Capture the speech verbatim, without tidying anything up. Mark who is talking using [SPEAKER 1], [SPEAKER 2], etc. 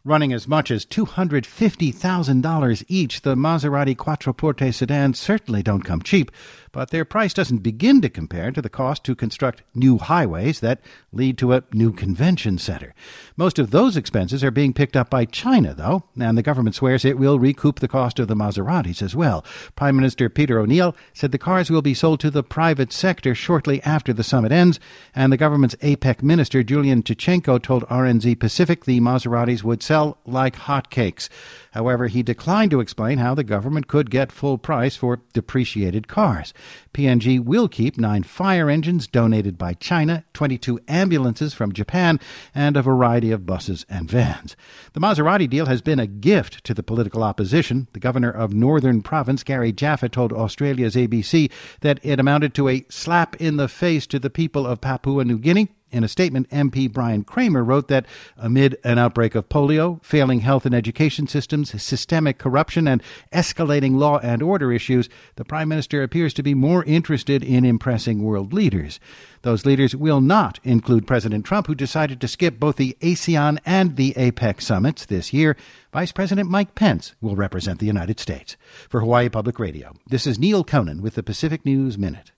[SPEAKER 1] Running as much as two hundred fifty thousand dollars each, the Maserati Quattroporte sedans certainly don't come cheap, but their price doesn't begin to compare to the cost to construct new highways that lead to a new convention center. Most of those expenses are being picked up by China, though, and the government swears it will recoup the cost of the Maseratis as well. Prime Minister Peter O'Neill said the cars will be sold to the private sector shortly after the summit ends, and the government's APEC minister Julian Tichenko told R N Z Pacific the Maseratis would sell like hotcakes. However, he declined to explain how the government could get full price for depreciated cars. P and G will keep nine fire engines donated by China, twenty-two ambulances from Japan, and a variety of buses and vans. The Maserati deal has been a gift to the political opposition. The governor of Northern Province, Gary Jaffa, told Australia's A B C that it amounted to a slap in the face to the people of Papua New Guinea. In a statement, M P Brian Kramer wrote that amid an outbreak of polio, failing health and education systems, systemic corruption, and escalating law and order issues, the Prime Minister appears to be more interested in impressing world leaders. Those leaders will not include President Trump, who decided to skip both the ASEAN and the APEC summits this year. Vice President Mike Pence will represent the United States. For Hawaii Public Radio, this is Neil Conan with the Pacific News Minute.